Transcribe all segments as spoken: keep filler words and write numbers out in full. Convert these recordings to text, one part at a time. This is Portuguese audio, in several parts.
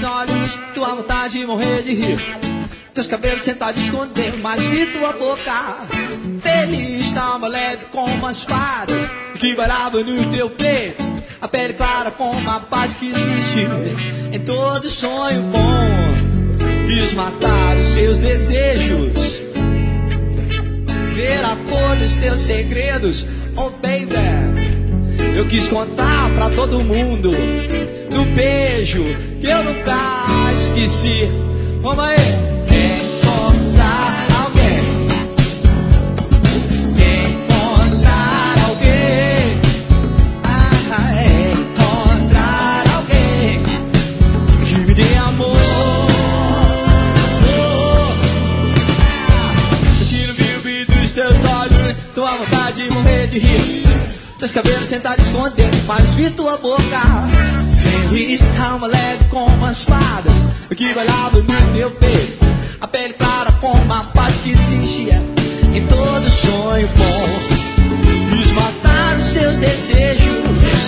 olhos, tua vontade de morrer de rir. Teus cabelos sentados escondendo, mas vi tua boca. Feliz, calma, leve como umas fadas que bailavam no teu peito. A pele clara como a paz que existe em todo sonho bom. Quis matar os seus desejos, ver a cor dos teus segredos, oh baby. Eu quis contar pra todo mundo do beijo que eu nunca esqueci. Vamos aí. Encontrar alguém, encontrar alguém, ah, encontrar alguém que me dê amor. Destino vivo dos teus olhos, tua vontade de morrer de rir. Teus cabelos sentados escondendo, mas vi tua boca. Feliz, alma leve como as fadas que bailavam no teu peito. A pele clara como a paz que existia em todo sonho bom. Quis matar os seus desejos,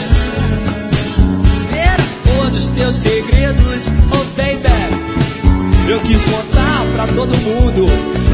ver a cor dos teus segredos, oh baby. Eu quis contar pra todo mundo